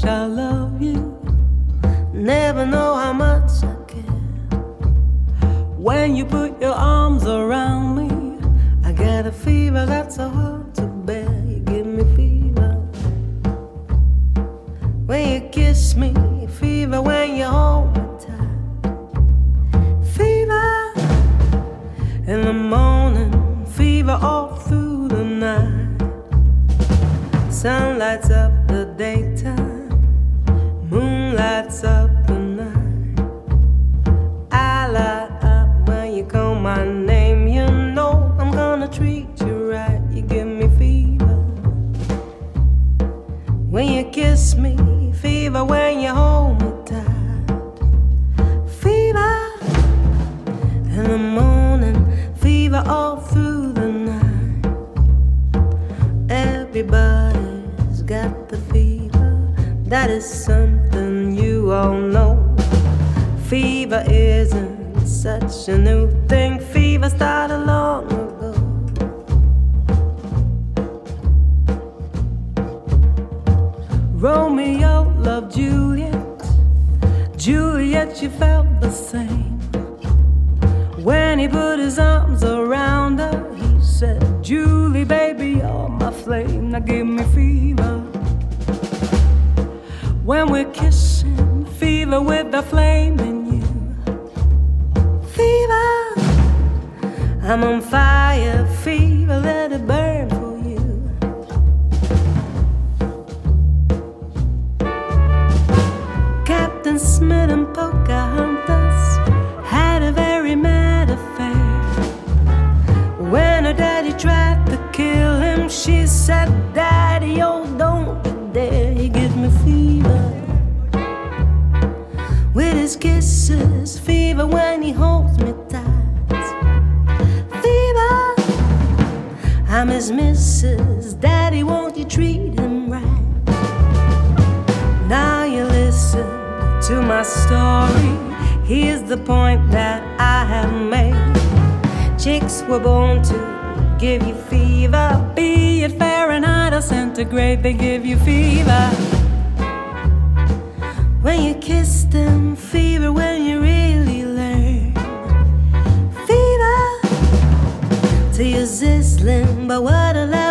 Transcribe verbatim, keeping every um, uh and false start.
much I love you. Never know how much I care. When you put your arms around me, I get a fever that's so hard to bear. You give me fever when you kiss me, fever when you hold me tight, fever in the morning, fever all through the night. Sun lights up the daytime, moon lights up the night. I light up when you call my name. You know I'm gonna treat you right. You give me fever when you kiss me, fever when you hold me tight, fever in the morning, fever all through the night. Everybody's got the fever, that is something you all know. Fever isn't such a new thing, fever started long ago. Romeo loved Juliet, Juliet, she felt the same. When he put his arms around her, he said, Julie, baby, you're my flame. Now give me fever when we're kissing, fever with the flame in you. Fever, I'm on fire, fever, let it burn for you. Captain Smith and Pocahontas had a very mad affair. When her daddy tried to kill him, she said, Daddy, oh, don't you dare. He gives me fever with his kisses, fever when he holds me tight, fever, I'm his missus. Daddy, won't you treat him right? Now you listen to my story. Here's the point that I have made. Chicks were born to give you fever, be it Fahrenheit or centigrade, they give you fever when you kiss them, fever when you really learn, fever till you're sizzling, but what a